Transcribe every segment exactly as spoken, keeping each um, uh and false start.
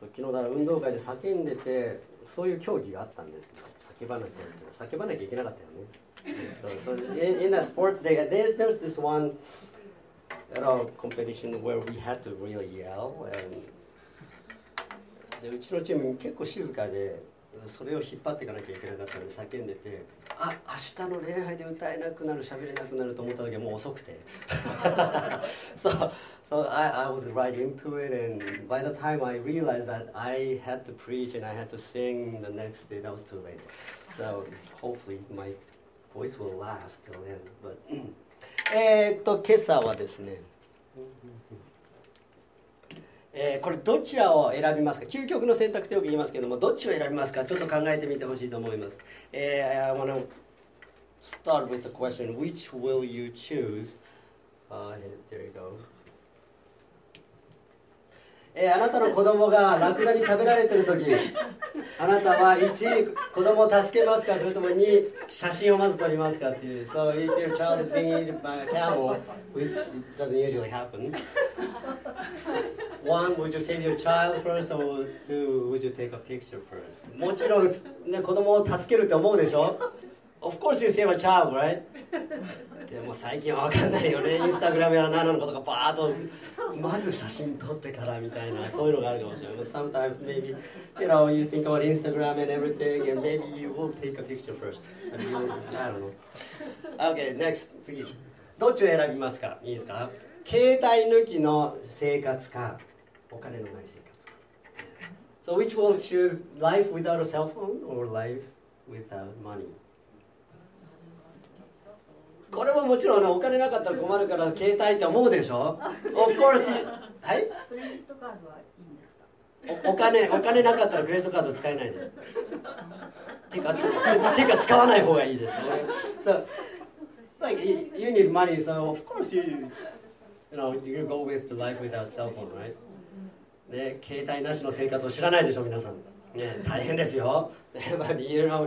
そう昨日だから運動会で叫んでて、そういう競技があったんですけど、叫ばなきゃいけない、叫ばなきゃいけなかったよね。So, so in, in the sports, they, there, there's this one you know, competition where we had to really yell, and でうちのチーム結構静かで、それを引っ張っていかなきゃいけなかったので叫んでて、あ、明日の礼拝で歌えなくなる、喋れなくなると思った時はもう遅くてso, so I, I was right into it, and by the time I realized that I had to preach and I had to sing the next day, that was too late. So hopefully my voice will last till then. But えっと今朝はですね、えー、これどちらを選びますか。究極の選択ってよく言いますけども、どっちを選びますか、ちょっと考えてみてほしいと思います。えー、I want to start with the question, which will you choose? Uh, there you go. えー、あなたの子供がラクダに食べられてる時、あなたはいち、子供を助けますか、それともに、写真をまず撮りますかっていう。So if your child is being eaten by a camel, which doesn't usually happen, one, would you save your child first, or two, would you take a picture first? もちろん、ね、子供を助けるって思うでしょ。Of course you save a child, right? でも最近は分かんないよね。インスタグラムやら何のことかバーッとまず写真撮ってからみたいな、そういうのがあるかもしれない。But sometimes maybe, you know, you think about Instagram and everything, and maybe you will take a picture first. And you, I don't know. Okay, next, 次。どっちを選びますか。いいですか。携帯抜きの生活か、お金のない生活か。So which will choose life without a cell phone or life without money?これももちろん、ね、お金なかったら困るから携帯って思うでしょ。Of course、はい。 クレジットカードはいいんですか。 お, お金お金なかったらクレジットカード使えないです。てかててか使わない方がいいです。So, like you need money, so of course you, you know, you go with the life without cell phone, right? ね、携帯なしの生活を知らないでしょ皆さん。ね、大変ですよ。But you know,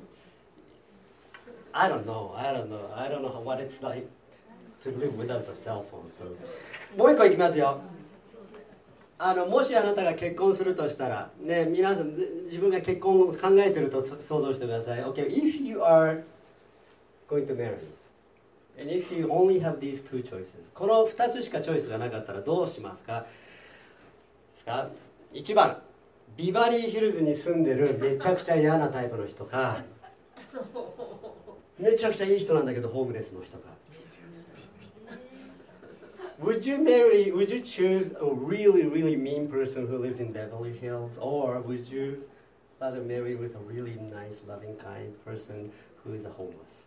it,I don't know. I don't know. I don't know what it's like to live without a cell phone. So. もう一個いきますよ。あのもしあなたが結婚するとしたら、ね、皆さん自分が結婚を考えてると想像してください。Okay, if you are going to marry, and if you only have these two choices, この二つしかチョイスがなかったらどうしますか。ですか。一番、ビバリーヒルズに住んでるめちゃくちゃ嫌なタイプの人か。めちゃくちゃいい人なんだけどホームレスの人か。Would you marry, would you choose a really, really mean person who lives in Beverly Hills, or would you rather marry with a really nice, loving, kind person who is a homeless?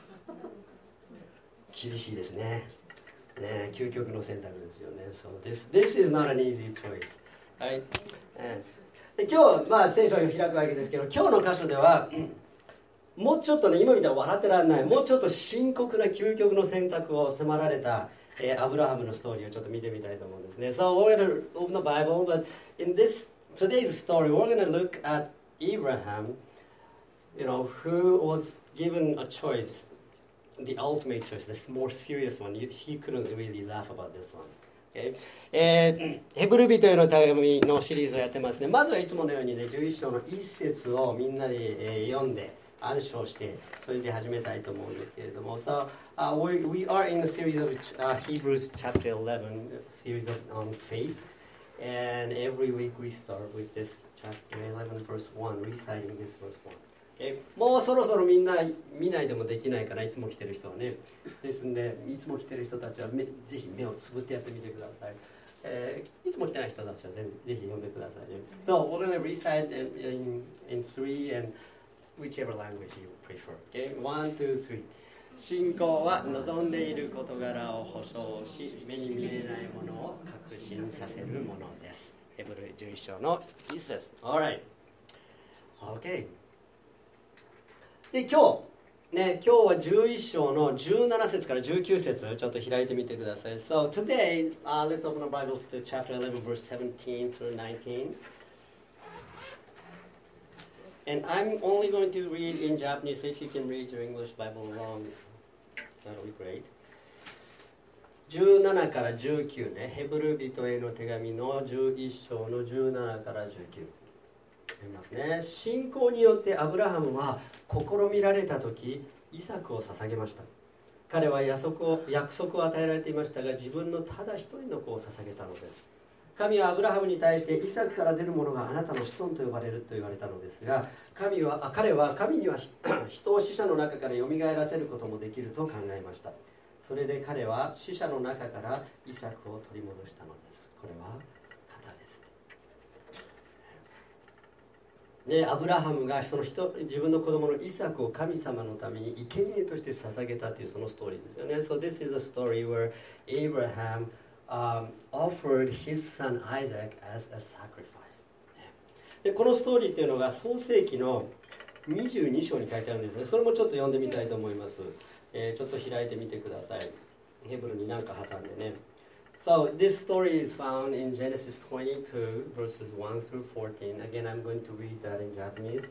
厳しいですね。ね、究極の選択ですよね。So this, this is not an easy choice. Right? で今日、まあ、聖書を開くわけですけど、今日の箇所ではもうちょっとね、今みたいに笑ってらんない、もうちょっと深刻な究極の選択を迫られた、えー、アブラハムのストーリーをちょっと見てみたいと思うんですね。So we're going to open the Bible, but in this today's story, we're going to look at Abraham, you know, who was given a choice, the ultimate choice, the more serious one. He couldn't really laugh about this one. Okay? えー、ヘブル人への手紙のシリーズをやってますね。まずはいつものようにね、じゅういっ章の一節をみんなで、えー、読んで暗唱してそれで始めたいと思うんですけれども、So, uh, we, we are in the series of uh, Hebrews chapter eleven, series of on faith, and every week we start with this chapter eleven verse one, reciting this verse one. Okay? もうそろそろみんな見ないでもできないから、いつも来てる人はね。ですんで、いつも来てる人たちはぜひ目をつぶってやってみてください。えー、いつも来てない人たちはぜひ読んでくださいね。So, we're going to recite in, in, in three and...whichever language you prefer. Okay? One, two, three. 信仰は望んでいる事柄を保証し、目に見えないものを確信させるものです。ヘブルじゅういっ章の一節。Alright. Okay. で、今日、ね、今日はじゅういっ章のじゅうなな節からじゅうきゅう節ちょっと開いてみてください。So today, uh, let's open our Bibles to chapter eleven, verse seventeen through nineteen.And I'm only going to read in Japanese, so if you can read your English Bible along, that'll be great. じゅうななからじゅうきゅうね、ヘブル人への手紙のじゅういっ章のじゅうななからじゅうきゅう読みますね。信仰によってアブラハムは試みられた時、イサクを捧げました。彼は約束を約束を与えられていましたが、自分のただ一人の子を捧げたのです。神はアブラハムに対して、イサクから出るものがあなたの子孫と呼ばれると言われたのですが、神はあ彼は神には人を死者の中からよみがえらせることもできると考えました。それで彼は死者の中からイサクを取り戻したのです。これは型ですね。でアブラハムがその人自分の子供のイサクを神様のために生贄として捧げたというそのストーリーですよね。So this is a story where Abraham um, offered his son Isaac as a sacrifice. でこのストーリーっていうのが創世記のにじゅうに章に書いてあるんですね。それもちょっと読んでみたいと思います。えー、ちょっと開いてみてください。ヘブルに何か挟んでね。So this story is found in Genesis twenty-two verses one through fourteen. Again, I'm going to read that in Japanese.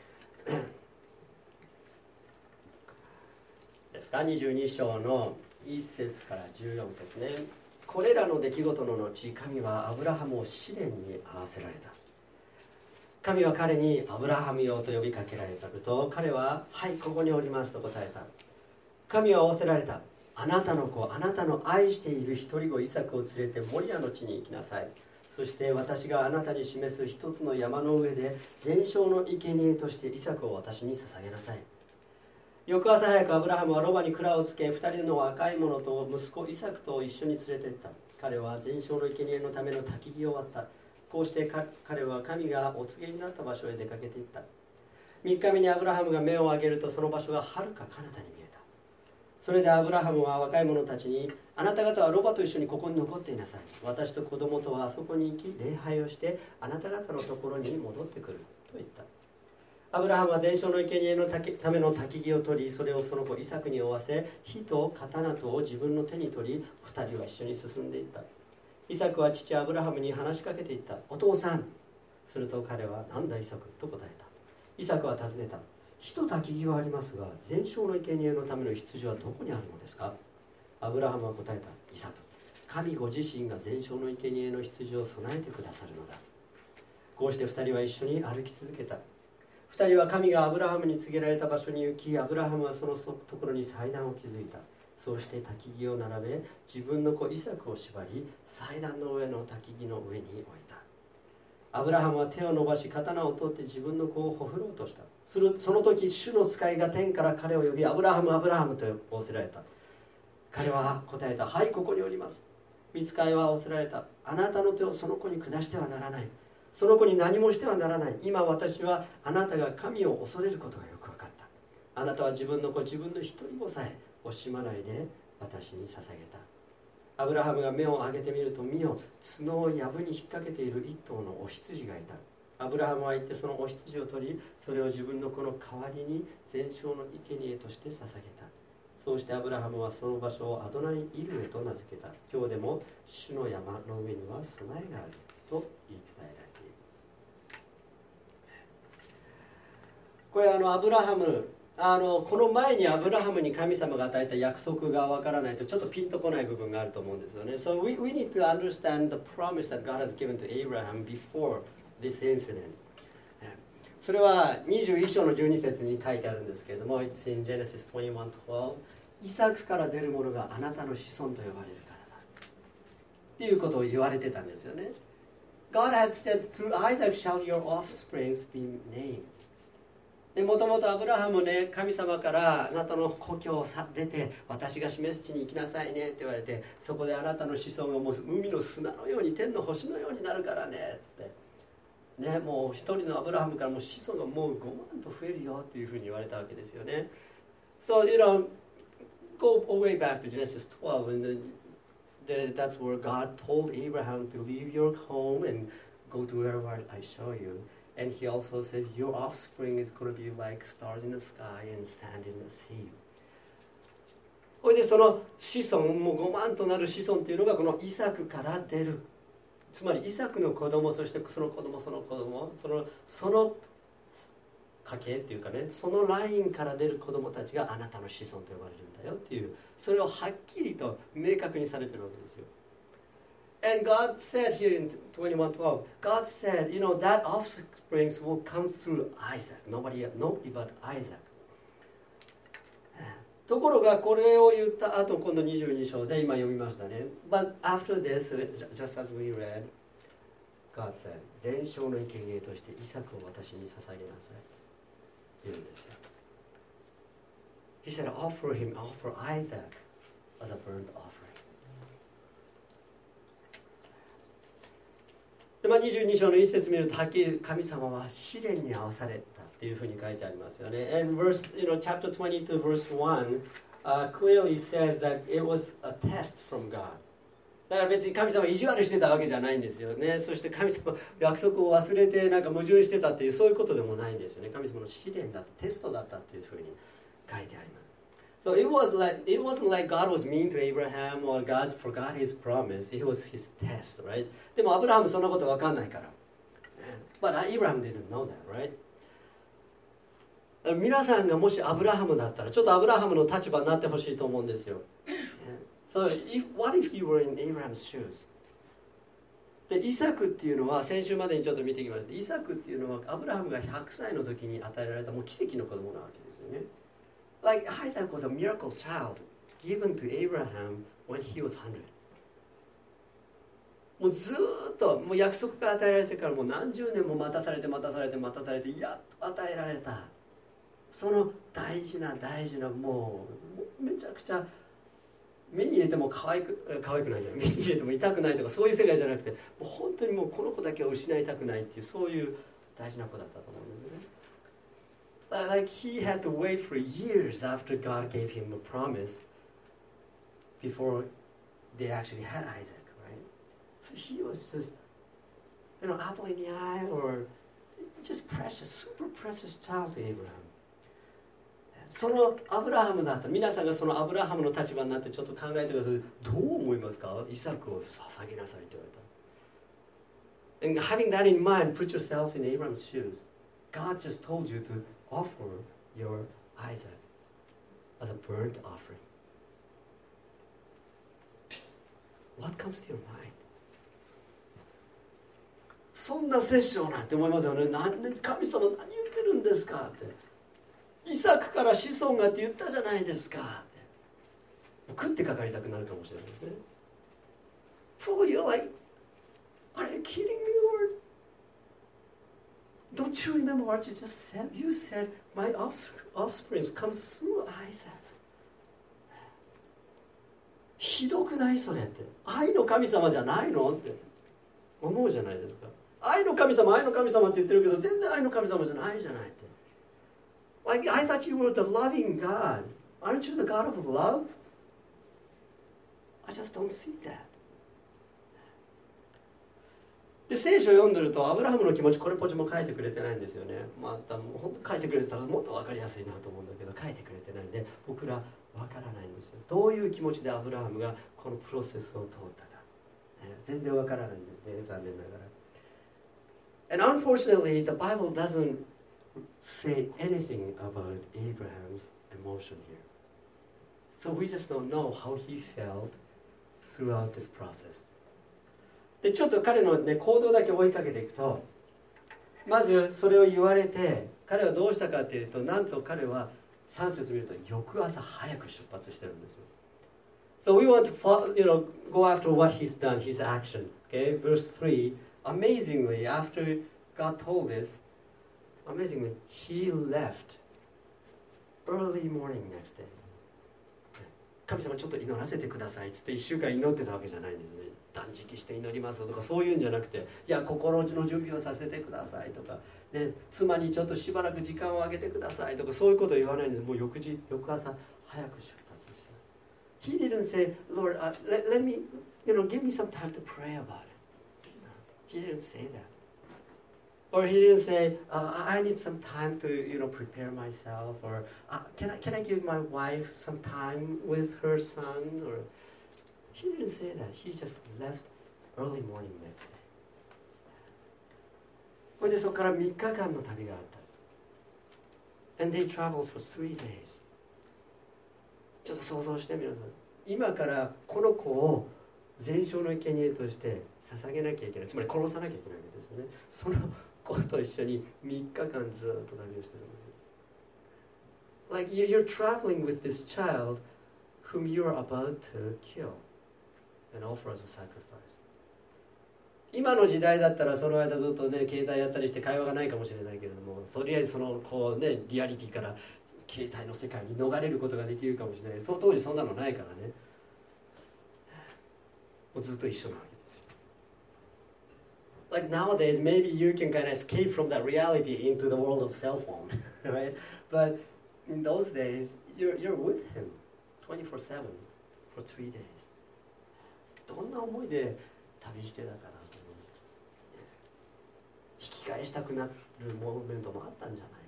ですか、にじゅうに章のいっ節からじゅうよん節ね。これらの出来事の後、神はアブラハムを試練に合わせられた。神は彼にアブラハムよと呼びかけられたと、彼ははいここにおりますと答えた。神は仰せられた。あなたの子、あなたの愛している一人子イサクを連れてモリアの地に行きなさい。そして私があなたに示す一つの山の上で全焼の生贄としてイサクを私に捧げなさい。翌朝早くアブラハムはロバに蔵をつけ、二人の若い者と息子イサクと一緒に連れて行った。彼は全焼の生贄のための焚き木を割った。こうして彼は神がお告げになった場所へ出かけていった。三日目にアブラハムが目を上げると、その場所がはるか彼方に見えた。それでアブラハムは若い者たちに、あなた方はロバと一緒にここに残っていなさい。私と子供とはあそこに行き礼拝をして、あなた方のところに戻ってくると言った。アブラハムは全焼の生贄のための焚き木を取り、それをその子イサクに負わせ、火と刀とを自分の手に取り、二人は一緒に進んでいった。イサクは父アブラハムに話しかけていった。お父さん。すると彼は、なんだイサクと答えた。イサクは尋ねた。火と焚き木はありますが、全焼の生贄のための羊はどこにあるのですか。アブラハムは答えた。イサク、神ご自身が全焼の生贄の羊を備えてくださるのだ。こうして二人は一緒に歩き続けた。二人は神がアブラハムに告げられた場所に行き、アブラハムはそのところに祭壇を築いた。そうして焚き木を並べ、自分の子イサクを縛り、祭壇の上の焚き木の上に置いた。アブラハムは手を伸ばし、刀を取って自分の子をほふろうとした。するその時、主の使いが天から彼を呼び、アブラハム、アブラハムと仰せられた。彼は答えた。はい、ここにおります。御使いは仰せられた。あなたの手をその子に下してはならない。その子に何もしてはならない。今私はあなたが神を恐れることがよく分かった。あなたは自分の子、自分の一人子さえ惜しまないで私に捧げた。アブラハムが目を上げてみると、見よ、角を藪に引っ掛けている一頭のお羊がいた。アブラハムは行ってそのお羊を取り、それを自分の子の代わりに全焼の生贄として捧げた。そうしてアブラハムはその場所をアドナイイルエと名付けた。今日でも主の山の上には備えがあると言い伝えられている。これあのアブラハムあのこの前にアブラハムに神様が与えた約束がわからないとちょっとピンとこない部分があると思うんですよね。So we, we need to understand the promise that God has given to Abraham before this incident. それはにじゅういっ章のじゅうに節に書いてあるんですけれども、It's in Genesis twenty-one twelve. イサクから出るものがあなたの子孫と呼ばれるからだっていうことを言われてたんですよね。God had said, through Isaac shall your offspring be named.でもともとアブラハムね、神様からあなたの故郷を出て私が示す地に行きなさいねって言われて、そこであなたの子孫がもう海の砂のように天の星のようになるからねっつってね、もう一人のアブラハムからもう子孫がもうごまんと増えるよっていうふうに言われたわけですよね。So you know, go way back to Genesis twelve, and the, the, that's where God told Abraham to leave your home and go to wherever I show you.And he also says, your offspring is going to be like stars in the sky and sand in the sea. それでその子孫、もうごまんとなる子孫というのがこのイサクから出る。つまりイサクの子供、そしてその子供、その子供、その、その家系っていうかね、そのラインから出る子供たちがあなたの子孫と呼ばれるんだよっていう、それをはっきりと明確にされてるわけですよ。And God said here in twenty-one twelve, God said, you know, that offspring will come through Isaac. Nobody, nobody but Isaac. ところがこれを言った後、今度にじゅうに章で今読みましたね。But after this, just as we read, God said, 全焼の生贄としてイサクを私に捧げなさい。言うんですよ。He said, offer him, offer Isaac as a burnt offering. で、まあ、にじゅうに章の一節見るとはっきり神様は試練に遭わされたっていうふうに書いてありますよね。And verse, you know, chapter twenty-two, verse one, uh, clearly says that it was a test from God. だから別に神様意地悪してたわけじゃないんですよね。そして神様約束を忘れてなんか矛盾してたっていうそういうことでもないんですよね。神様の試練だった、テストだったっていうふうに書いてあります。So it was like it wasn't like God was mean to Abraham or God forgot his promise. It was his test, right? でもアブラハムそんなこと分かんないから。But Abraham didn't know that, right? 皆さんがもしアブラハムだったらちょっとアブラハムの立場になってほしいと思うんですよ。So if, what if you were in Abraham's shoes? でイサクっていうのは先週までにちょっと見てきました。イサクっていうのはアブラハムがひゃくさいの時に与えられたもう奇跡の子供なわけですよね。Like Isaac was a miracle child given to Abraham when he was one hundred. もうずっともう約束が与えられてからもう何十年も待たされて待たされて待たされてやっと与えられたその大事な大事なもうめちゃくちゃ目に入れても可愛く可愛くないじゃない、目に入れても痛くないとかそういう世界じゃなくてもう本当にもうこの子だけは失いたくないっていうそういう大事な子だったと思うんですね。Like he had to wait for years after God gave him a promise before they actually had Isaac, right? So he was just, you know, apple in the eye or just precious, super precious child to Abraham. そのアブラハムだった皆さんがそのアブラハムの立場になってちょっと考えてください。どう思いますか？イサクを捧げなさいって言われた。And having that in mind, put yourself in Abraham's shoes. God just told you to offer your Isaac as a burnt offering. What comes to your mind? そんな殺生なんて思いますよね。なんで神様何言ってるんですかって。イサクから子孫がって言ったじゃないですかって。食ってかかりたくなるかもしれないですね。Probably you're like, are you kidding me, Lord?Don't you remember what you just said? You said, my offspring comes through Isaac. ひどくないそれって。愛の神様じゃないのって思うじゃないですか。愛の神様、愛の神様って言ってるけど、全然愛の神様じゃないじゃないって。Like, I thought you were the loving God. Aren't you the God of love? I just don't see that.で聖書を読んでるとアブラハムの気持ちこれっぽっちも書いてくれてないんですよね。また書いてくれてたらもっと分かりやすいなと思うんだけど書いてくれてないんで僕ら分からないんですよ。どういう気持ちでアブラハムがこのプロセスを通ったか、ね、全然分からないんですね、残念ながら。And unfortunately, the Bible doesn't say anything about Abraham's emotion here. So we just don't know how he felt throughout this process.でちょっと彼の、ね、行動だけ追いかけていくとまずそれを言われて彼はどうしたかというとなんと彼はさん節見ると翌朝早く出発してるんですよ。So we want to follow, you know, go after what he's done, his action. Okay, verse three. Amazingly, after God told us, amazingly, he left early morning next day. 神様ちょっと祈らせてくださいっつっていっしゅうかん祈ってたわけじゃないんですね。断食して祈りますとかそういうんじゃなくて、いや心の準備をさせてくださいとか、ね、妻にちょっとしばらく時間をあげてくださいとかそういうことを言わないんで、もう翌日翌朝早く出発した。He didn't say, Lord, uh, let, let me, you know, give me some time to pray about it. He didn't say that. Or he didn't say, uh, I need some time to, you know, prepare myself. Or uh, can I can I give my wife some time with her son? Or he didn't say that. He just left early morning next day. それでそこからみっかかんの旅があった。 And they traveled for three days. ちょっと想像して皆さん、今からこの子を全焼の生贄として捧げなきゃいけない、つまり殺さなきゃいけないわけですよね。その子と一緒にみっかかんずっと旅をしているんです。Like you're traveling with this child whom you're about to kill and offer as a sacrifice. 今の時代だったらその間ずっとね携帯やったりして会話がないかもしれないけれども、とりあえずそのこうねリアリティから携帯の世界に逃れることができるかもしれない。その当時そんなのないからね。もうずっと一緒なわけですよ。Like nowadays, maybe you can kind of escape from that reality into the world of cell phone, right? But in those days, you're you're with him twenty-four seven for three days. どんな思いで旅してたかなと思う。引き返したくなるモーメントもあったんじゃない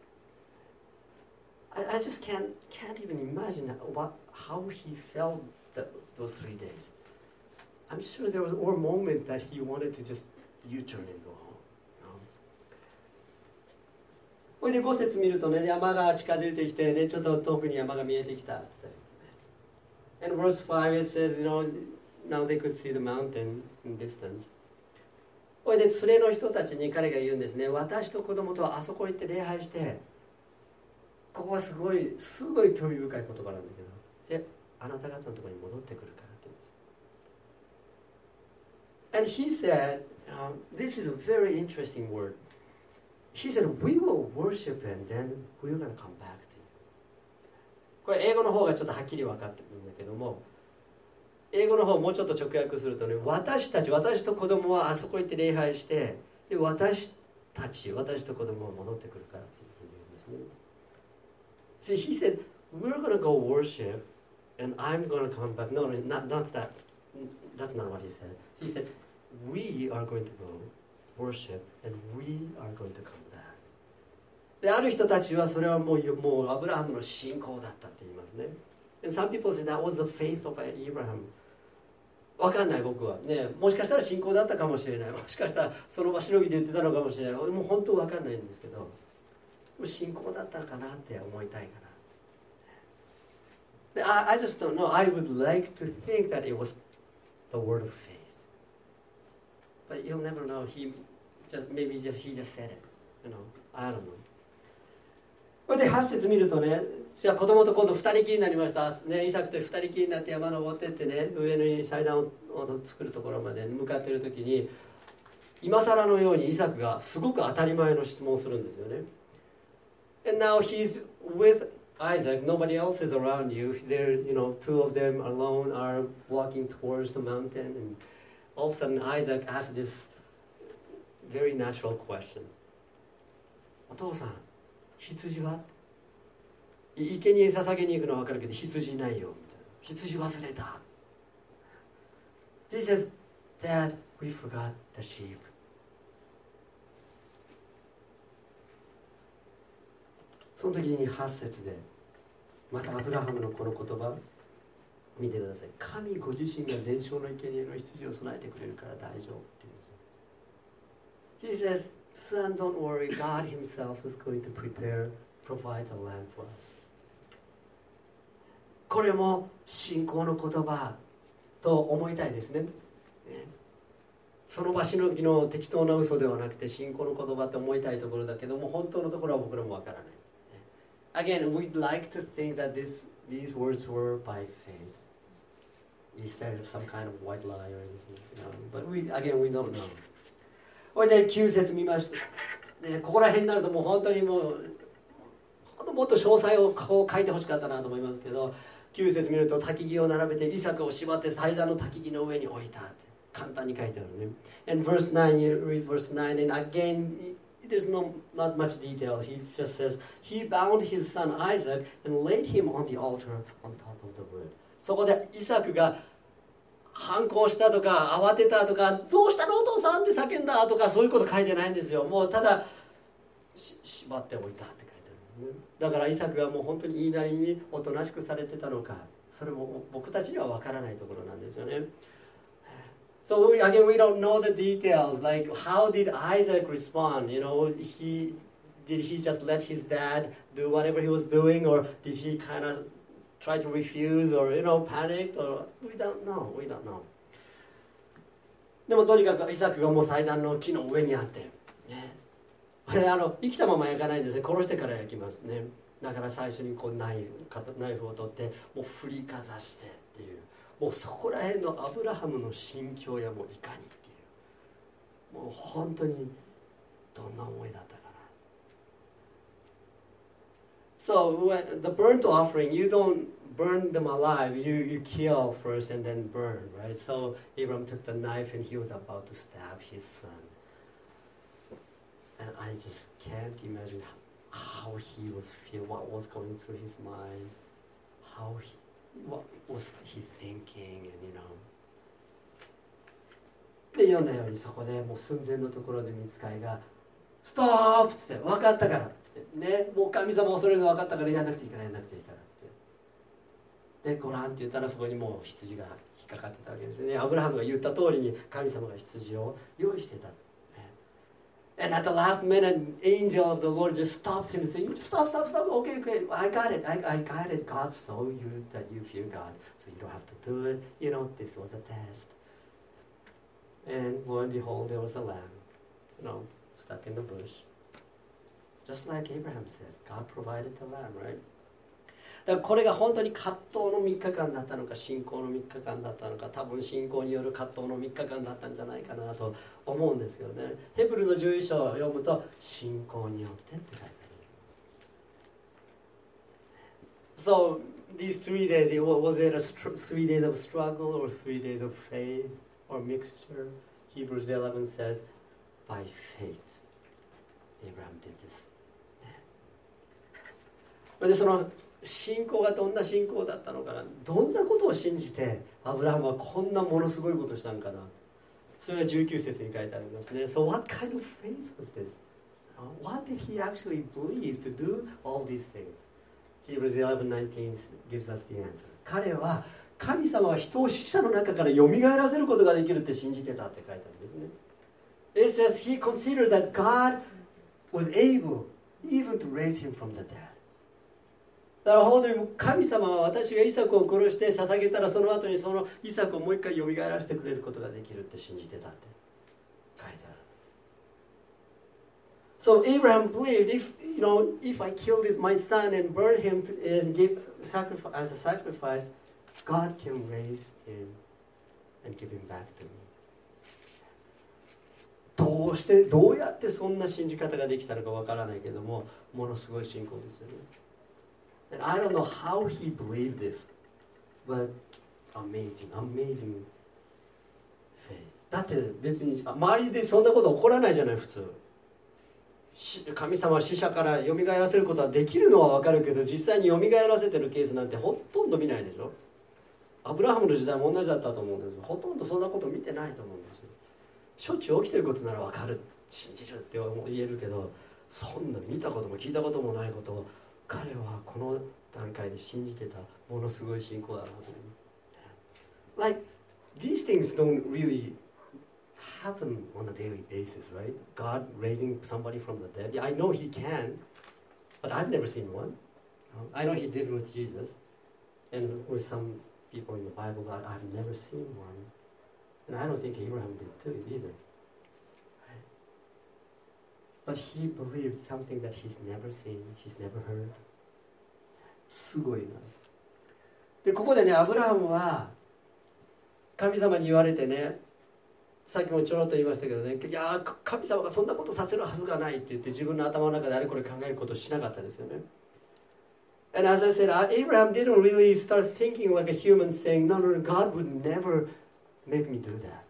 かな。I, I just can't can't even imagine what how he felt the, those three days. I'm sure there were moments that he wanted to just U-turn and go home. You know? これでご節見るとね、山が近づいてきてね、ちょっと遠くに山が見えてきた。And verse five it says, you know, now they could see the mountain in distance. これで連れの人たちに彼が言うんですね。私と子供とはあそこ行って礼拝して、ここはすごいすごい興味深い言葉なんだけど、で、あなた方のところに戻ってくるからって言うんです。And he said, um, this is a very interesting word. He said, we will worship and then we're going to come back to you. これ英語の方がちょっとはっきり分かってくるんだけども、英語の方もうちょっと直訳するとね、私たち、私と子供はあそこ行って礼拝して、で私たち、私と子供は戻ってくるからっていうふうに言うんですね。See, he said, we're going to go worship and I'm going to come back. No, no, not, not that. That's not what he said. He said, we are going to go worship and we are going to come back. で、ある人たちはそれはもう、もうアブラハムの信仰だったって言いますね。And some people say that was the faith of Abraham. わかんない僕はね、もしかしたら信仰だったかもしれない。もしかしたらその場しのぎで言ってたのかもしれない。もう本当わかんないんですけど、信仰だったかなって思いたいかな。I, I just don't know. I would like to think that it was the word of faith. But you'll never know. He just maybe just he just said it. You know, I don't know. これではち節見るとね、じゃあ子供と今度ふたりきりになりました。ね、イサクとふたりきりになって山登ってってね、上に祭壇を作るところまで向かっている時に、今更のようにイサクがすごく当たり前の質問をするんですよね。And now he's with Isaac. Nobody else is around you. There, you know, two of them alone are walking towards the mountain, and all of a sudden Isaac asks this very natural question. お父さん、羊は？生贄捧げに行くのは分かるけど羊いないよみたいな。羊忘れた。He says, Dad, we forgot the sheep. その時にはち節でまたアブラハムのこの言葉見てください。神ご自身が全焼の生贄の羊を備えてくれるから大丈夫って言うんですよ。He says, Son, don't worry. God Himself is going to prepare, provide a lamb for us. これも信仰の言葉と思いたいですね。ね、その場しのぎの適当な嘘ではなくて信仰の言葉って思いたいところだけども、本当のところは僕らもわからない。Again, we'd like to think that this, these words were by faith instead of some kind of white lie or anything. You know? But we, again, we don't know. これできゅう節見ました、ね、ここら辺になるともう本当にもうもっと詳細をこう書いてほしかったなと思いますけど、きゅう節見ると焚き木を並べてイサクを縛って祭壇の焚き木の上に置いたって簡単に書いてあるね。And verse nine, you read verse nine, and again there's no not much detail. He just says he bound his son Isaac and laid him on the altar on top of the wood. そこでイサクが反抗したとか慌てたとかどうしたのお父さんって叫んだとかそういうこと書いてないんですよ。もうただ縛っておいたって書いてあるんですね。だからイサクがもう本当に言いなりにおとなしくされてたのか、それも僕たちには分からないところなんですよね。So we, again, we don't know the details. Like, how did Isaac respond? You know, he did he just let his dad do whatever he was doing, or did he kind of try to refuse, or you know, panicked, or we don't know. We don't know. でもとにかくイサクがもう祭壇の木の上にあって、ね、あの生きたまま焼かないんですね。殺してから焼きますね。だから最初にこうナイフ、ナイフを取ってもう振りかざしてっていう、もうそこら辺のアブラハムの心境やもういかにっていう、もう本当にどんな思いだったかな。So when the burnt offering, you don't burn them alive, you, you kill first and then burn, right? So Abraham took the knife and he was about to stab his son. And I just can't imagine how he was feeling, what was going through his mind, how he, what was he thinking, and you know. で読んだようにそこでもう寸前のところで御使いが「ストップ!」っつって「分かったから」ってね、もう神様を恐れるの分かったからやんなくていいからやんなくていいからってでご覧って言ったらそこにもう羊が引っかかってたわけですね。アブラハムが言った通りに神様が羊を用意してた。And at the last minute, angel of the Lord just stopped him and said, "Stop, stop, stop. Okay, okay. I got it. I, I got it. God saw you that you fear God, so you don't have to do it. You know, this was a test." And lo and behold, there was a lamb, you know, stuck in the bush. Just like Abraham said, God provided the lamb, right? だからこれが本当に葛藤のみっかかんだったのか信仰のみっかかんだったのか、多分信仰による葛藤のみっかかんだったんじゃないかなと思うんですけどね。ヘブルのじゅういっ章を読むと信仰によってって書いてある。So these three days, was it a three days of struggle or three days of faith or mixture? Hebrews eleven says, by faith, Abraham did this. でその信仰がどんな信仰だったのかな、どんなことを信じてアブラハムはこんなものすごいことをしたのかな、それがじゅうきゅう節に書いてありますね。So what kind of faith was this? What did he actually believe to do all these things? Hebrews eleven nineteen gives us the answer. 彼は神様は人を死者の中からよみがえらせることができるって信じてたって書いてあるんですね。It says he considered that God was able even to raise him from the dead. だから本当に神様は私がイサクを殺して捧げたらその後にそのイサクをもう一回よみがえらせてくれることができるって信じてたって書いてある。So Abraham believed if you know if I kill this my son and burn him to, and give sacrifice as a sacrifice, God can raise him and give him back to me. どうしてどうやってそんな信じ方ができたのかわからないけども、ものすごい信仰ですよね。And I don't know how he believed this, but amazing, amazing faith. だって別に周りでそんなこと起こらないじゃない普通。神様は死者からよみがえらせることはできるのは分かるけど、実際によみがえらせてるケースなんてほとんど見ないでしょ。アブラハムの時代も同じだったと思うんです。ほとんどそんなこと見てないと思うんですよ。しょっちゅう起きてることなら分かる、信じるって言えるけど、そんな見たことも聞いたこともないことを彼はこの段階で信じてたものすごい信仰だなと思う。Like these things don't really happen on a daily basis, right? God raising somebody from the dead. Yeah, I know He can, but I've never seen one. I know He did with Jesus, and with some people in the Bible, but I've never seen one, and I don't think Abraham did too either. Right? But he believed something that he's never seen, he's never heard. すごいな。でここでね、アブラハムは神様に言われてね、さっきもちょろっと言いましたけどね、いや神様がそんなことさせるはずがないって言って自分の頭の中であれこれ考えることをしなかったですよね。And as I said, Abraham didn't really start thinking like a human, saying, no, no, no, God would never make me do that.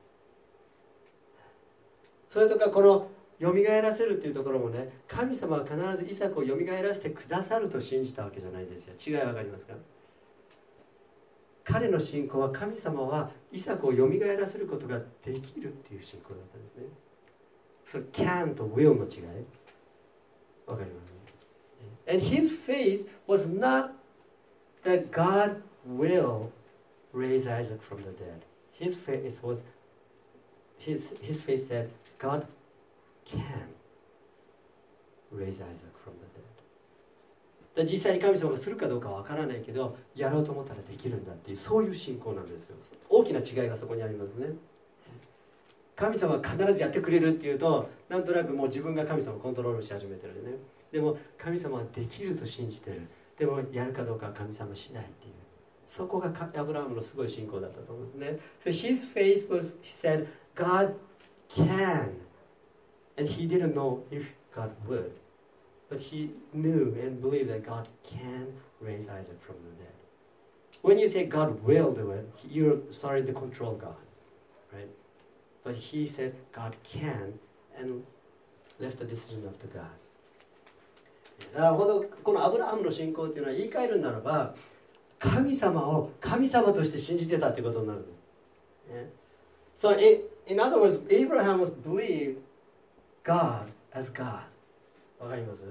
それとかこのよみがえらせるっていうところもね、神様は必ずイサクをよみがえらせてくださると信じたわけじゃないですよ。違いわかりますか？彼の信仰は神様はイサクをよみがえらせることができるっていう信仰だったんですね。それ can と will の違いわかりますね。And his faith was not that God will raise Isaac from the dead. His faith was his, his faith said God can raise Isaac from the dead. で実際に神様がするかどうかは分からないけど、やろうと思ったらできるんだっていう、そういう信仰なんですよ。大きな違いがそこにありますね。神様は必ずやってくれるっていうと、なんとなくもう自分が神様をコントロールし始めてるよね。でも神様はできると信じてる。でもやるかどうかは神様しないっていう、そこがアブラハムのすごい信仰だったと思うんですね。So his faith was, he said, God can. And he didn't know if God would. But he knew and believed that God can raise Isaac from the dead. When you say God will do it, you're starting to control God. Right? But he said God can and left the decision up to God. だからほどこのアブラハムの信仰っていうのは言い換えるならば、神様を神様として信じてたってことになるの、ね、So in, in other words, Abraham was believed God as God. わかります？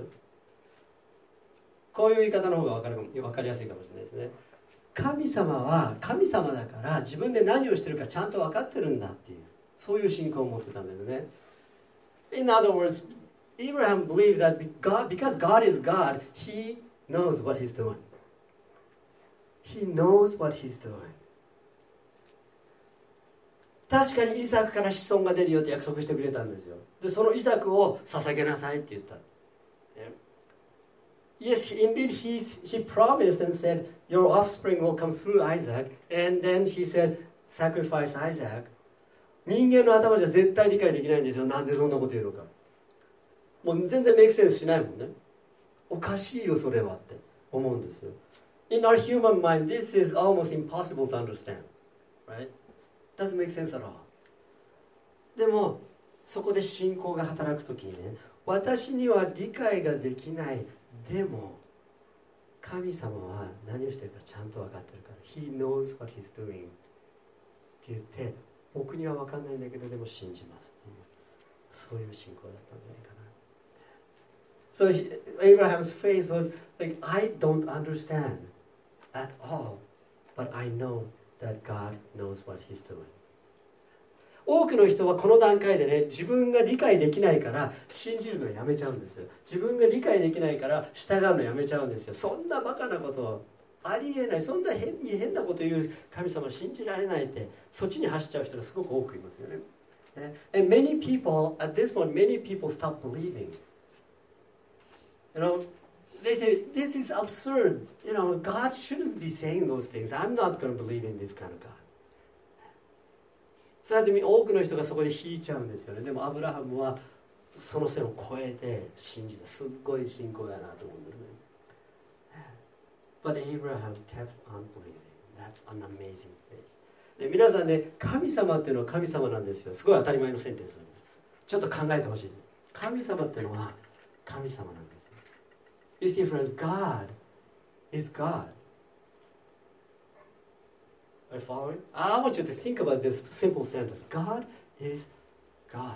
こういう言い方の方がわかる、わかりやすいかもしれないですね。神様は神様だから自分で何をしてるかちゃんと分かってるんだっていう、そういう信仰を持ってたんですね。In other words, Abraham believed that God, because God is God, he knows what he's doing. He knows what he's doing. 確かにイサクから子孫が出るよって約束してくれたんですよ。で、そのイサクを捧げなさいって言った。Yes, indeed, he, he promised and said, your offspring will come through Isaac. And then he said, sacrifice Isaac. 人間の頭じゃ絶対理解できないんですよ。なんでそんなこと言うのか。もう全然メイクセンスしないもんね。おかしいよそれはって思うんですよ。In our human mind, this is almost impossible to understand. Right? Doesn't make sense at all. でも、そこで信仰が働くときにね、私には理解ができない。でも、神様は何をしてるかちゃんと分かってるから。He knows what he's doing. って言って、僕には分かんないんだけど、でも信じますっていう。そういう信仰だったんじゃないかな。So Abraham's faith was like, I don't understand at all, but I know that God knows what he's doing. 多くの人はこの段階でね、自分が理解できないから信じるのをやめちゃうんですよ。自分が理解できないから従うのをやめちゃうんですよ。そんなバカなことありえない、そんな変に変なこと言う神様を信じられないって、そっちに走っちゃう人がすごく多くいますよね。And many people, at this point, many people stop believing. You know, they say, this is absurd. You know, God shouldn't be saying those things. I'm not going to believe in this kind of God. そうやって多くの人がそこで引いちゃうんですよね。でもアブラハムはその線を越えて信じた。すっごい信仰だなと思うんですね。But Abraham kept on believing. That's an amazing faith. で皆さんね、神様っていうのは神様なんですよ。すごい当たり前のセンテンス。ちょっと考えてほしい。神様っていうのは神様なんです。You see, friends, God is God. Are you following? I want you to think about this simple sentence. God is God.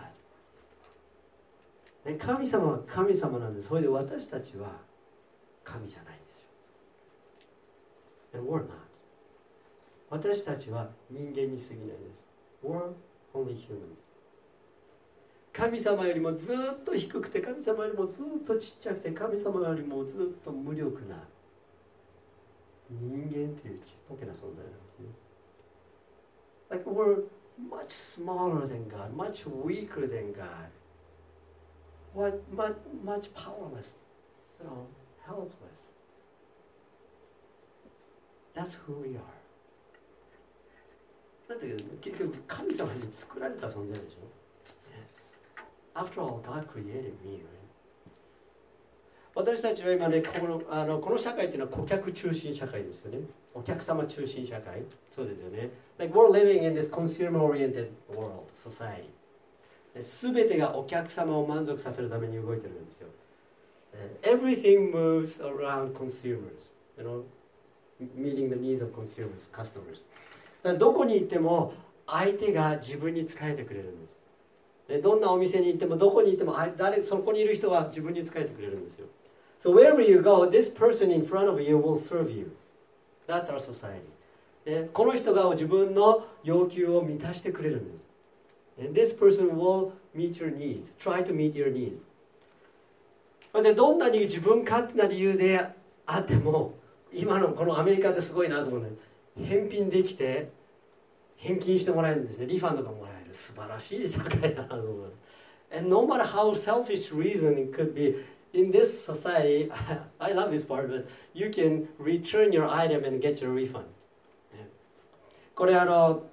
ね、神様は神様なんです。それで私たちは神じゃないんですよ。And we're not. 私たちは人間に過ぎないです。We're only human. 神様よりもずっと低くて、神様よりもずっとちっちゃくて、神様よりもずっと無力な人間というちっぽけな存在なんですね。Like we're much smaller than God, much weaker than God, what much much powerless, you know, helpless. That's who we are. だって結局神様に作られた存在でしょ。After all, God created me, right? 私たちは今ね、この、あの、この社会っていうのは顧客中心社会ですよね。お客様中心社会。そうですよね。Like we're living in this consumer-oriented world, society. すべてがお客様を満足させるために動いてるんですよ。Everything moves around consumers, you know, meeting the needs of consumers, customers. だからどこに行っても相手が自分に仕えてくれるんです。どんなお店に行ってもどこに行っても誰そこにいる人は自分に仕えてくれるんですよ。So wherever you go, this person in front of you will serve you. That's our society. でこの人が自分の要求を満たしてくれるんです。And this person will meet your needs, try to meet your needs. でどんなに自分勝手な理由であっても、今のこのアメリカってすごいなと思うね。返品できて返金してもらえるんですね。リファンドがもらえる。素晴らしい社会だなと思います。And no matter how selfish reason it could be, in this society, I love this part, but you can return your item and get your refund. これあの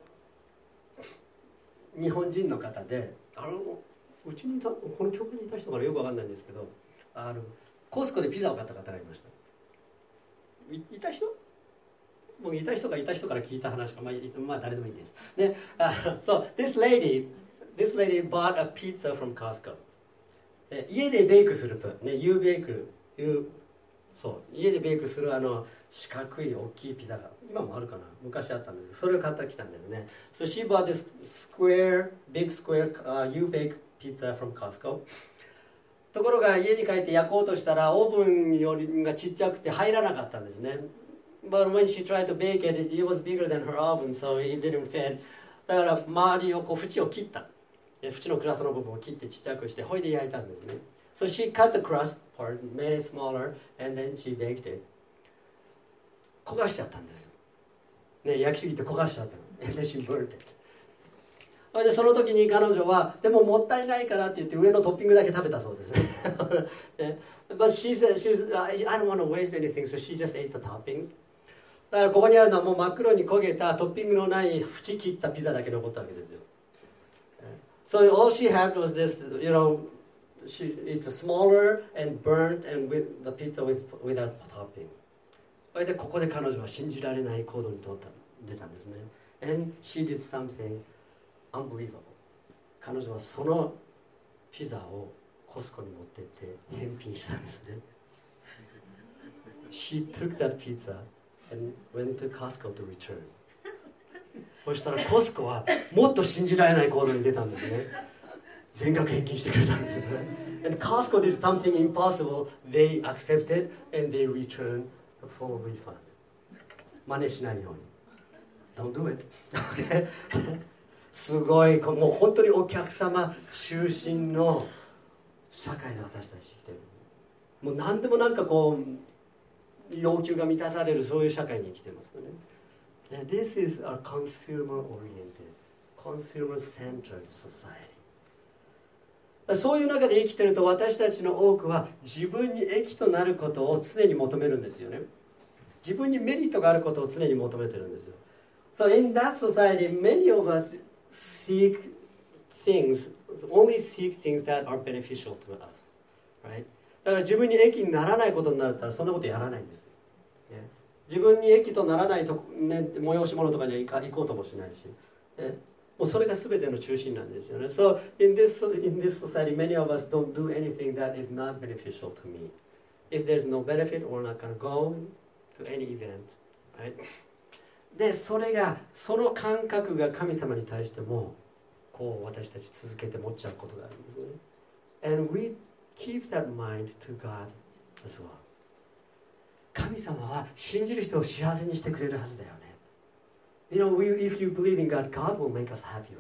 日本人の方で、あのうちにいたこの教会にいた人からよくわかんないんですけど、あのコスコでピザを買った方がいました。い, いた人もういた人がいた人から聞いた話か、まあ、まあ誰でもいいですね。uh, So this lady this lady bought a pizza from Costco. 家でベイクするとね、ユーベイク、そう家でベイクするあの四角い大きいピザが今もあるかな、昔あったんですけど、それを買ってきたんですね。So she bought this square big square、uh, U-bake pizza from Costco. ところが家に帰って焼こうとしたらオーブンよりがちっちゃくて入らなかったんですね。But when she tried to bake it, it was bigger than her oven, so it didn't fit. だから周りをこう縁を切った。縁のクラスの部分を切ってちっちゃくして、ほいで焼いたんですね。So she cut the crust part, made it smaller, and then she baked it. 焦がしちゃったんですよ。ね、焼きすぎて焦がしちゃったの。And then she burnt it. それでその時に彼女は、でももったいないからって言って上のトッピングだけ食べたそうですね。But she said, she's, I don't want to waste anything, so she just ate the toppings. だからここにあるのはもう真っ黒に焦げたトッピングのない縁切ったピザだけ残ったわけですよ。So all she had was this, you know, she, it's smaller and burnt and with the pizza with, without topping. それでここで彼女は信じられない行動に出たんですね。And she did something unbelievable. 彼女はそのピザをコスコに持ってって返品したんですね。She took that pizza and went to Costco to return. そしたらコスコはもっと信じられない行動に出たんですね。全額返金してくれたんですね。And Costco did something impossible. They accepted and they returned the full refund. 真似しないように。Don't do it. すごい、もう本当にお客様中心の社会で私たち生きてる。もう何でもなんかこう要求が満たされる、そういう社会に生きてますよね。This is a consumer-oriented, consumer-centered society. そういう中で生きてると私たちの多くは自分に益となることを常に求めるんですよね。自分にメリットがあることを常に求めてるんですよ。So in that society, many of us seek things, only seek things that are beneficial to us, right? だから自分に益にならないことになったらそんなことやらないんです。ね、自分に益とならないと、ね、催し物とかには 行, 行こうともしないし、ね、もうそれが全ての中心なんですよね。So in this, in this society, many of us don't do anything that is not beneficial to me. If there's no benefit, we're not going to go to any event, right? で、それが、その感覚が神様に対してもこう私たち続けて持っちゃうことがあるんですね。And we keep that mind to God as well. 神様は信じる人を幸せにしてくれるはずだよね。You know, we, if you believe in God, God will make us happy,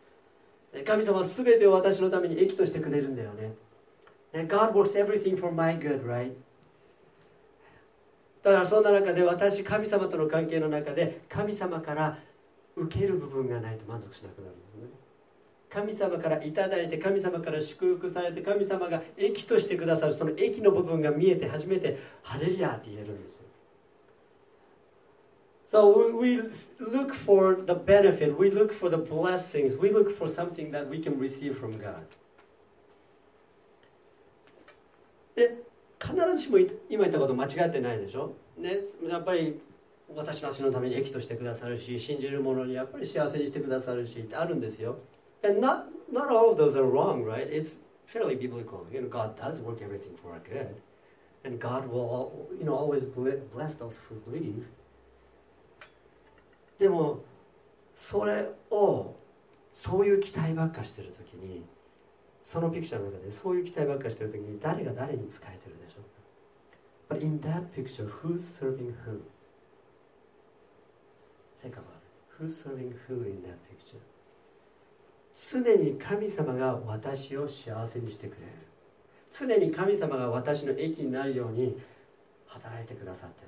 right? 神様は全てを私のために益としてくれるんだよね。God works everything for my good, right? だからそんな中で私、神様との関係の中で神様から受ける部分がないと満足しなくなるんですね。神様からいただいて、神様から祝福されて、神様が益としてくださるその益の部分が見えて初めてハレルヤって言えるんですよ。So we look for the benefit, we look for the blessings, we look for something that we can receive from God. で、必ずしも今言ったこと間違ってないでしょ、ね、やっぱり私たちのために益としてくださるし、信じる者にやっぱり幸せにしてくださるしってあるんですよ。And not, not all of those are wrong, right? It's fairly biblical. You know, God does work everything for our good. And God will, you know, always bless those who believe. でも、それを、そういう期待ばっかしてるときに、そのピクチャーの中でそういう期待ばっかしてるときに誰が誰に仕えてるでしょうか。But in that picture, who's serving who? Think about it. Who's serving who in that picture? 常に神様が私を幸せにしてくれる。 常に神様が私の益になるように働いてくださって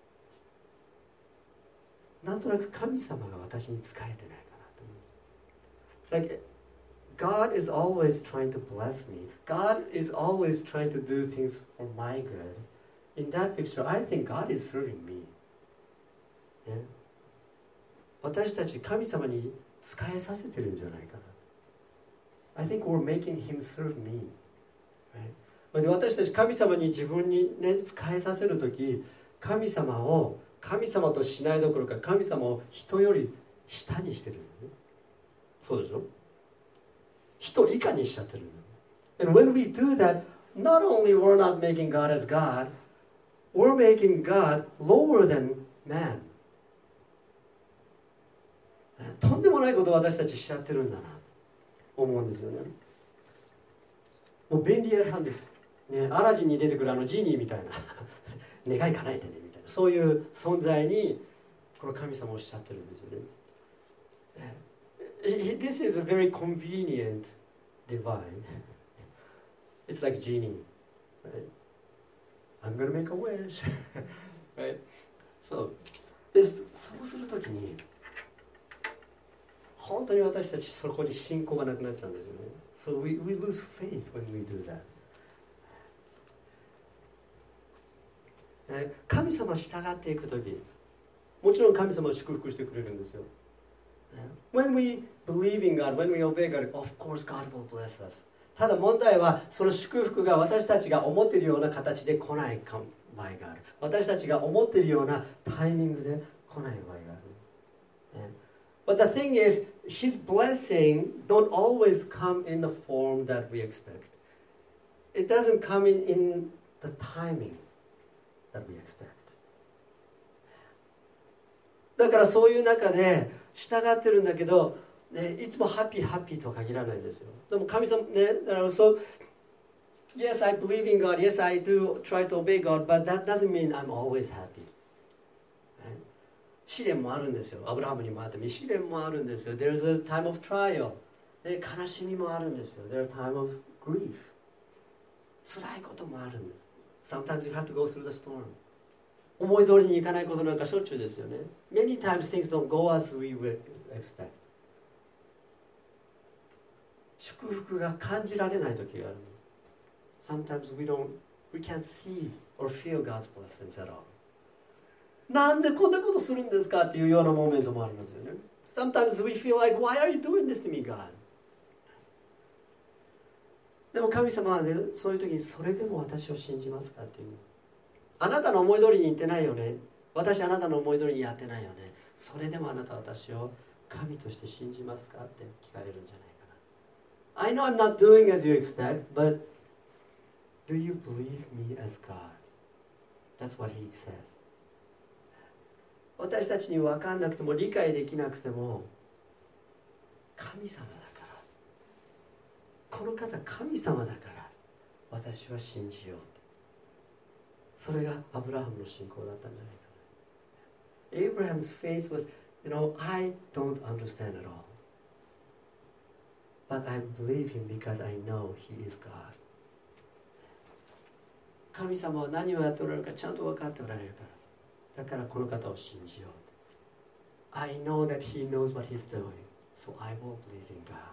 る。なんとなく神様が私に仕えてないかなと思う。Like, God is always trying to bless me. God is always trying to do things for my good. In that picture, I think God is serving me. ね、私たち神様に仕えさせてるんじゃないかな。I think we're making Him serve me. Right? で私たち神様に自分に、ね、仕えさせるとき、神様を神様としないどころか神様を人より下にしてるんだね。そうでしょ。人以下にしちゃってるんだ。And when we do that, not only we're not making God as God, we're making God lower than man. とんでもないことを私たちしちゃってるんだなと思うんですよね。もう便利屋さんです、ね、アラジンに出てくるあのジーニーみたいな願い叶えてねみたいな、そういう存在にこの神様をしちゃってるんですよね。This is a very convenient divine. It's like genie, right? I'm gonna make a wish, right? So, でそうするときに本当に私たちそこに信仰がなくなっちゃうんですよね。So we, we lose faith when we do that. 神様に従っていくとき、もちろん神様を祝福してくれるんですよ。When we believe in God, when we obey God, of course God will bless us. ただ問題はその祝福が私たちが思っているような形で来ない場合がある。私たちが思っているようなタイミングで来ない場合がある。But the thing is, His blessing don't always come in the form that we expect. It doesn't come in, in the timing that we expect. だからそういう中で従ってるんだけど、ね、いつもハッピーハッピーとは限らないんですよ。でも神様ね、だからそう、Yes, I believe in God. Yes, I do try to obey God, but that doesn't mean I'm always happy. 試練もあるんですよ。アブラハムにもあって試練もあるんですよ。There's a time of trial. で悲しみもあるんですよ。There's a time of grief. 辛いこともあるんです。Sometimes you have to go through the storm. 思い通りにいかないことなんかしょっちゅうですよね。Many times things don't go as we would expect. 祝福が感じられない時がある。Sometimes we don't, we can't see or feel God's blessings at all. なんでこんなことするんですかっていうようなモーメントもありますよね。Sometimes we feel like, why are you doing this to me, God? でも神様はね、そういう時にそれでも私を信じますかっていう。あなたの思い通りに言ってないよね。私あなたの思い通りにやってないよね。それでもあなたは私を神として信じますかって聞かれるんじゃないかな。I know I'm not doing as you expect, but do you believe me as God? That's what he says. 私たちに分かんなくても理解できなくても神様だからこの方神様だから私は信じようって、それがアブラハムの信仰だったんじゃないかな。 Abraham's faith was, you know, I don't understand at all, but I believe him because I know he is God. 神様は何をやっておられるかちゃんと分かっておられるから、だからこの方を信じよう。I know that He knows what He's doing, so I will believe in God.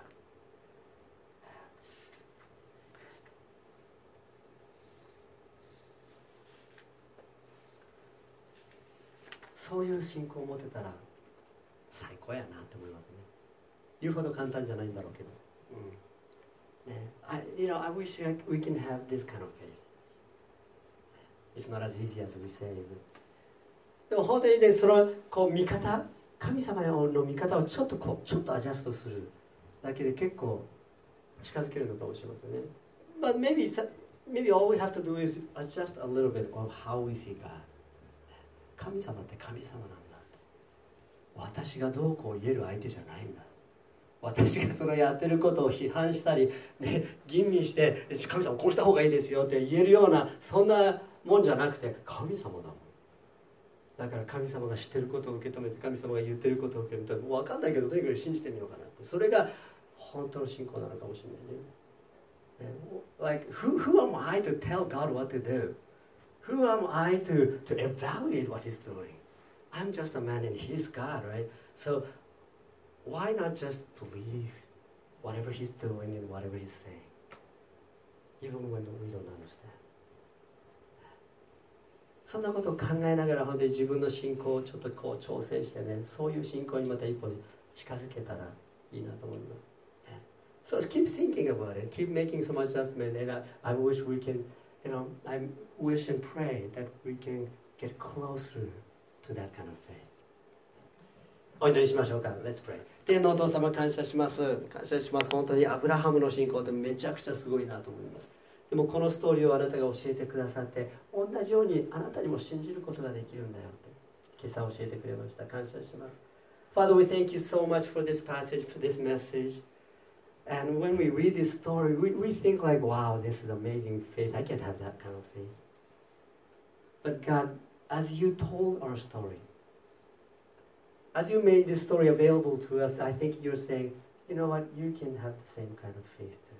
そういう信仰を持てたら最高やなって思いますね。言うほど簡単じゃないんだろうけど。うんね、I, you know, I wish we can have this kind of faith. It's not as easy as we say. でも本当にね、そのこう見方、神様の見方をちょっとこうちょっとアジャストするだけで結構近づけるのかもしれませんね。But maybe maybe all we have to do is adjust a little bit on how we see God. 神様って神様なんだ。私がどうこう言える相手じゃないんだ。私がそのやってることを批判したり、ね、吟味して神様こうした方がいいですよって言えるようなそんなもんじゃなくて神様だもん。だから神様が知ってることを受け止めて神様が言ってることを受け止めてもう分かんないけどとにかく信じてみようかなって、それが本当の信仰なのかもしれないね。 Like, who, who am I to tell God what to do? Who am I to, to evaluate what He's doing? I'm just a man and He's God, right? So why not just believe whatever He's doing and whatever He's saying, even when we don't understand? そんなことを考えながら、本当に自分の信仰をちょっとこう挑戦してね、そういう信仰にまた一歩近づけたらいいなと思います。So keep thinking about it, keep making some adjustment, and I, I wish we can, you know, I wish and pray that we can get closer to that kind of faith. お祈りしましょうか。Let's pray. 天のお父様、感謝します。感謝します。本当にアブラハムの信仰ってめちゃくちゃすごいなと思います。でもこのストーリーをあなたが教えてくださって、同じようにあなたにも信じることができるんだよって今朝教えてくれました。感謝します。Father, we thank you so much for this passage, for this message. And when we read this story, we, we think like, wow, this is amazing faith. I can have that kind of faith. But God, as you told our story, as you made this story available to us, I think you're saying, you know what, you can have the same kind of faith too.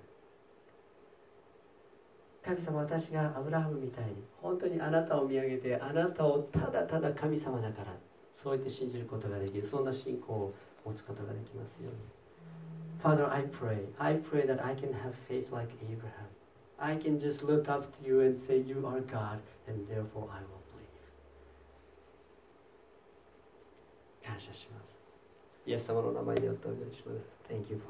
神様、私がアブラハムみたいに本当にあなたを見上げて、あなたをただただ神様だからそうやって信じることができる、そんな信仰を持つことができますように。Father, I pray, I pray that I can have faith like Abraham. I can just look up to you and say, you are God, and therefore I will believe. 感謝します。イエス様の名前によってお祈りします。Thank you, Father.